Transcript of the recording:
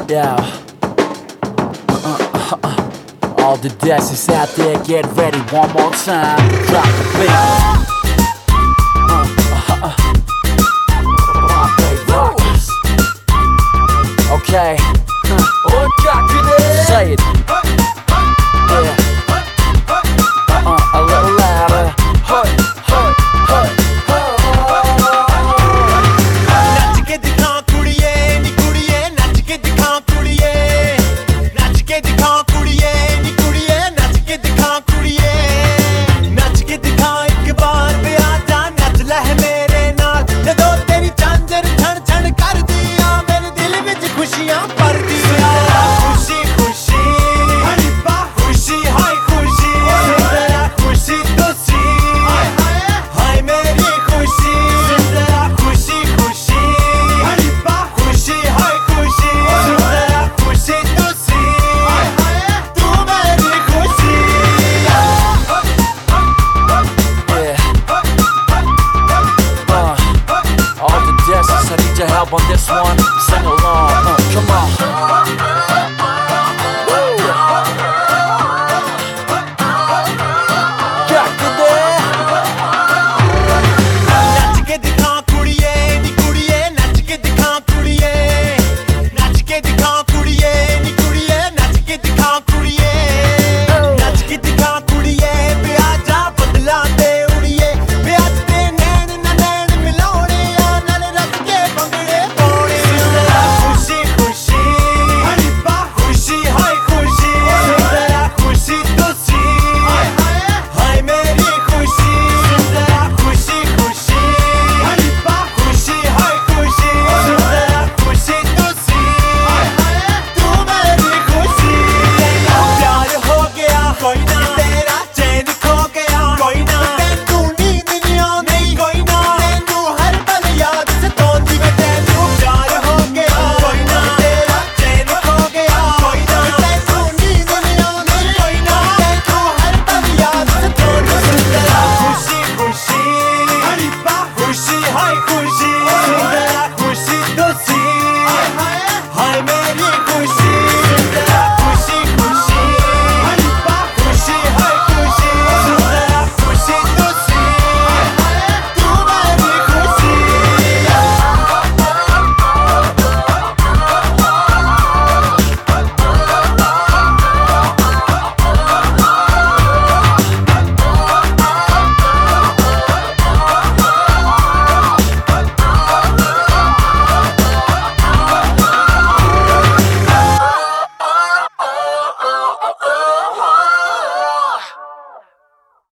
Yeah. All the dancers out there, get ready one more time. Drop the beat. Okay. Say it. Yeah. A little louder. ਨੱਚ ਕੇ ਦਿਖਾ ਕੁੜੀਏ ਨੀ ਕੁੜੀਏ ਨੱਚ ਕੇ ਦਿਖਾ ਕੁੜੀਏ ਨੱਚ ਕੇ ਦਿਖਾ ਕੁੜੀਏ ਨੀ ਕੁੜੀਏ ਨੱਚ ਕੇ ਦਿਖਾ ਕੁੜੀਏ ਨੱਚ ਕੇ ਦਿਖਾ ਇੱਕ ਵਾਰ ਵੇ ਆ ਜਾ ਨੱਚ ਲੈ ਮੇਰੇ ਨਾਲ ਜਦੋਂ ਤੇਰੀ ਚਾਂਦਰ ਛਣ ਛਣ ਕਰਦੀ ਆ ਮੇਰੇ ਦਿਲ ਵਿੱਚ ਖੁਸ਼ੀਆਂ ਭਰਦੀ ਆ ਖੁਸ਼ੀ ਖੁਸ਼ੀ ਹਣੀ ਪਾ ਖੁਸ਼ੀ ਹਾਏ ਖੁਸ਼ੀ ਜ਼ਰਾ ਖੁਸ਼ੀ ਤੁਸੀਂ ਹਾਏ ਮੇਰੀ ਖੁਸ਼ੀ ਜ਼ਰਾ ਖੁਸ਼ੀ ਖੁਸ਼ੀ ਹਣੀ ਪਾ ਖੁਸ਼ੀ ਹਾਏ ਖੁਸ਼ੀ ਜ਼ਰਾ ਖੁਸ਼ੀ ਤੁਸੀਂ ਤੂੰ ਮੇਰੀ ਖੁਸ਼ੀ All the dancers, I need your help on this one. Sing along, come on.